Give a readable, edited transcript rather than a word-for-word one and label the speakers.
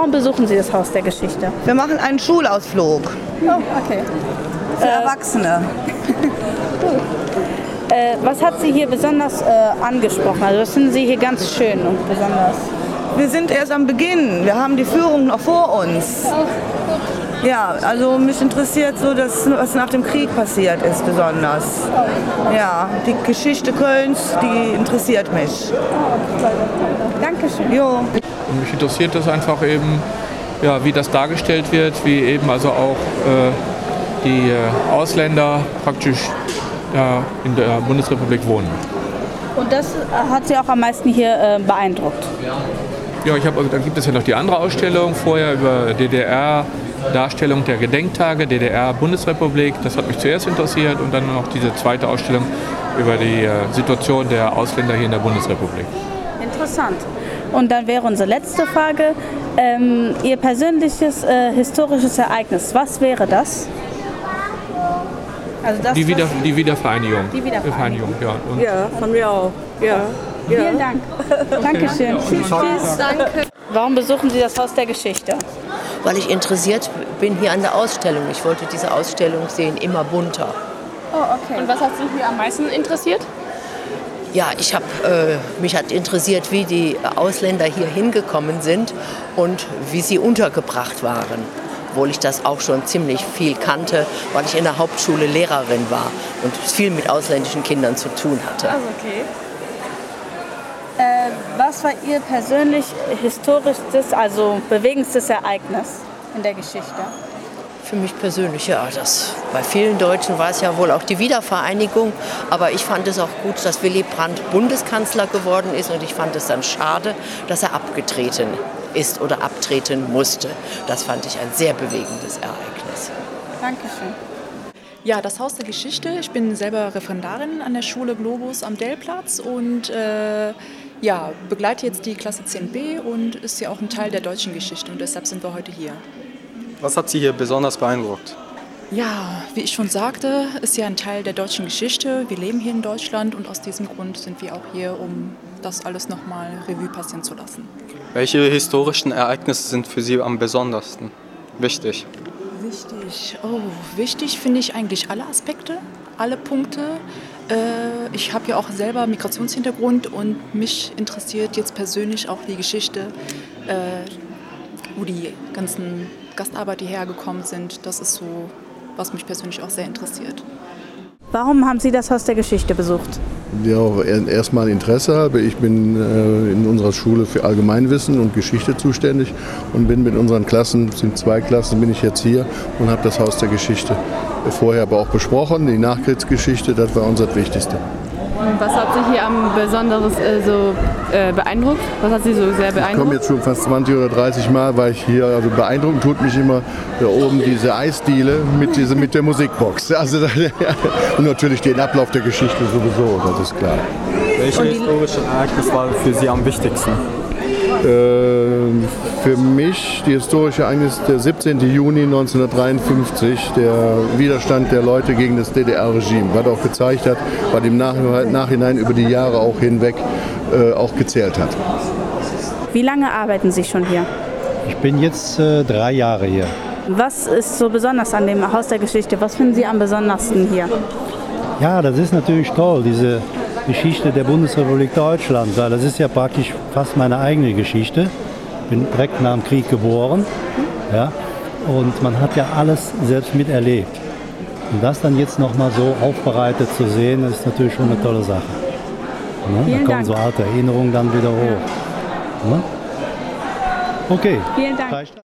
Speaker 1: Warum besuchen Sie das Haus der Geschichte?
Speaker 2: Wir machen einen Schulausflug.
Speaker 1: Oh, okay.
Speaker 2: Für Erwachsene.
Speaker 1: Was hat Sie hier besonders angesprochen? Also was finden Sie hier ganz schön und besonders?
Speaker 2: Wir sind erst am Beginn. Wir haben die Führung noch vor uns. Ja, also mich interessiert so, was nach dem Krieg passiert ist besonders. Ja, die Geschichte Kölns, die interessiert mich.
Speaker 1: Dankeschön.
Speaker 2: Jo.
Speaker 3: Und mich interessiert das einfach eben, ja, wie das dargestellt wird, wie eben also auch die Ausländer praktisch in der Bundesrepublik wohnen.
Speaker 1: Und das hat Sie auch am meisten hier beeindruckt?
Speaker 3: Ja, dann gibt es ja noch die andere Ausstellung vorher über DDR, Darstellung der Gedenktage, DDR-Bundesrepublik. Das hat mich zuerst interessiert und dann noch diese zweite Ausstellung über die Situation der Ausländer hier in der Bundesrepublik.
Speaker 1: Interessant. Und dann wäre unsere letzte Frage, Ihr persönliches historisches Ereignis, was wäre das? Also das
Speaker 3: die Wiedervereinigung.
Speaker 1: Die Wiedervereinigung.
Speaker 3: Ja,
Speaker 4: Ja, von mir auch. Ja.
Speaker 1: Vielen Dank. Dankeschön.
Speaker 4: Tschüss. Danke.
Speaker 1: Warum besuchen Sie das Haus der Geschichte?
Speaker 5: Weil ich interessiert bin hier an der Ausstellung. Ich wollte diese Ausstellung sehen, immer bunter.
Speaker 1: Oh, okay.
Speaker 4: Und was hat Sie hier am meisten interessiert?
Speaker 5: Ja, mich hat interessiert, wie die Ausländer hier hingekommen sind und wie sie untergebracht waren. Obwohl ich das auch schon ziemlich viel kannte, weil ich in der Hauptschule Lehrerin war und viel mit ausländischen Kindern zu tun hatte.
Speaker 1: Also okay. Was war Ihr persönlich historischstes, also bewegendstes Ereignis in der Geschichte?
Speaker 5: Für mich persönlich, ja, bei vielen Deutschen war es ja wohl auch die Wiedervereinigung. Aber ich fand es auch gut, dass Willy Brandt Bundeskanzler geworden ist. Und ich fand es dann schade, dass er abgetreten ist oder abtreten musste. Das fand ich ein sehr bewegendes Ereignis.
Speaker 1: Dankeschön.
Speaker 6: Ja, das Haus der Geschichte. Ich bin selber Referendarin an der Schule Globus am Dellplatz und begleite jetzt die Klasse 10b und ist ja auch ein Teil der deutschen Geschichte und deshalb sind wir heute hier.
Speaker 7: Was hat Sie hier besonders beeindruckt?
Speaker 6: Ja, wie ich schon sagte, ist ja ein Teil der deutschen Geschichte. Wir leben hier in Deutschland und aus diesem Grund sind wir auch hier, um das alles nochmal Revue passieren zu lassen.
Speaker 7: Welche historischen Ereignisse sind für Sie am besondersten wichtig?
Speaker 6: Wichtig finde ich eigentlich alle Aspekte, alle Punkte. Ich habe ja auch selber Migrationshintergrund und mich interessiert jetzt persönlich auch die Geschichte, wo die ganzen Gastarbeiter hierher gekommen sind. Das ist so, was mich persönlich auch sehr interessiert.
Speaker 1: Warum haben Sie das Haus der Geschichte besucht?
Speaker 8: Ja, erstmal Interesse halber. Ich bin in unserer Schule für Allgemeinwissen und Geschichte zuständig und bin mit unseren Klassen, es sind 2 Klassen, bin ich jetzt hier und habe das Haus der Geschichte vorher aber auch besprochen. Die Nachkriegsgeschichte, das war unser Wichtigste.
Speaker 4: Und was hat Sie hier am Besonderes beeindruckt? Was hat Sie so sehr beeindruckt?
Speaker 8: Ich komme jetzt schon fast 20 oder 30 Mal, weil ich hier, also beeindruckend tut mich immer da oben diese Eisdiele mit der Musikbox. Also, und natürlich den Ablauf der Geschichte sowieso, das ist klar.
Speaker 7: Welche historischen Ereignisse war für Sie am wichtigsten?
Speaker 8: Für mich die historische Ereignis der 17. Juni 1953, der Widerstand der Leute gegen das DDR-Regime, was auch gezeigt hat, was im Nachhinein über die Jahre auch hinweg auch gezählt hat.
Speaker 1: Wie lange arbeiten Sie schon hier?
Speaker 9: Ich bin jetzt 3 Jahre hier.
Speaker 1: Was ist so besonders an dem Haus der Geschichte? Was finden Sie am besondersten hier?
Speaker 9: Ja, das ist natürlich toll, diese Geschichte der Bundesrepublik Deutschland, weil das ist ja praktisch fast meine eigene Geschichte. Ich bin direkt nach dem Krieg geboren, ja, und man hat ja alles selbst miterlebt. Und das dann jetzt nochmal so aufbereitet zu sehen, ist natürlich schon eine tolle Sache. Ne? Da kommen so alte Erinnerungen dann wieder hoch. Ne? Okay.
Speaker 1: Vielen Dank.